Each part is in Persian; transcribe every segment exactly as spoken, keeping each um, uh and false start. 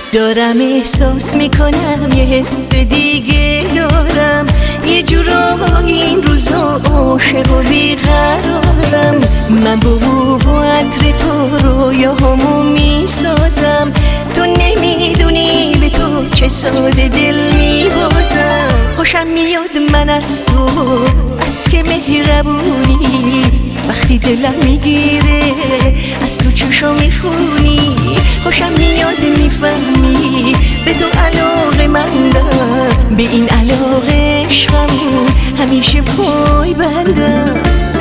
دارم احساس میکنم یه حس دیگه دارم، یه جورایی این روزا عاشق و بیقرارم. من با با عطر تو رویاهامو میسازم، تو نمیدونی به تو چه ساده دل میبازم. خوشم میاد من از تو، از که مهربونی، وقتی دلم میگیره از تو چشم میخونی. خوشم میاد میفهمی به تو علاقه مندم، به این علاقه عشقم همیشه پای بندم.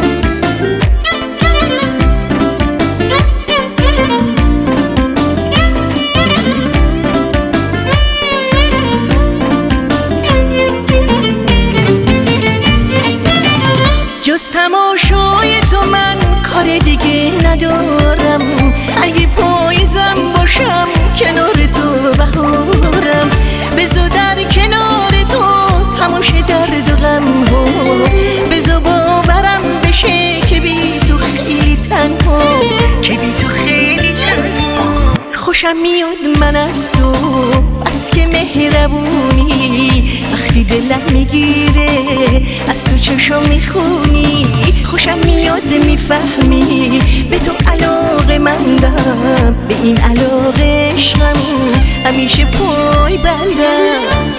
جز تماشای تو من کار دیگه ندارم، اگه پاییزم باشم کنار تو بهارم. بزا در کنار تو تماشه درد و غم ها، بزا باورم بشه که بی تو خیلی تنها، که بی تو خیلی تنها. خوشم میاد من از تو، از که مهربونی، وقتی دلم میگیره از تو چشم میخونی. خوشم میاد میفهمی به تو علاقه مندم، به این علاقه عشقم همیشه پای بندم.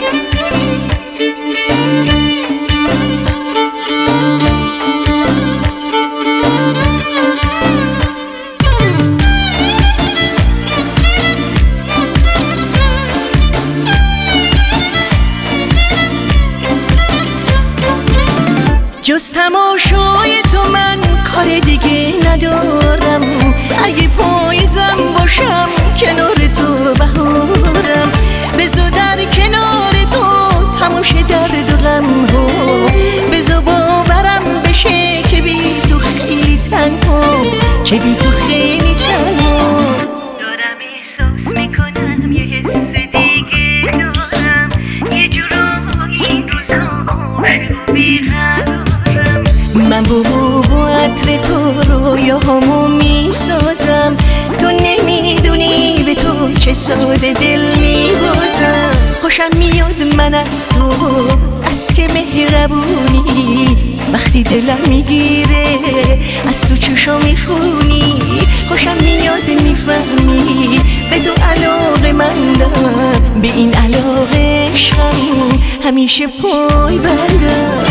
جز تماشای تو من کار دیگه ندارم، اگه پاییزم باشم کنار تو بهارم. بزا در کنار تو تماشه درد و غم ها، بزا باورم بشه که بی تو خیلی تنها، که بی تو خیلی تنها. دارم احساس میکنم یه حس دیگه دارم، یه جورایی این روزا عاشق و بیقرارم. من با با عطر تو رویاهامو میسازم، تو نمیدونی به تو چه ساده دل میبازم. خوشم میاد من از تو، از که مهربونی، وقتی دلم میگیره از تو چشم میخونی. خوشم میاد میفهمی به تو علاقه مندم، به این علاقه عشقم همیشه پای بندم.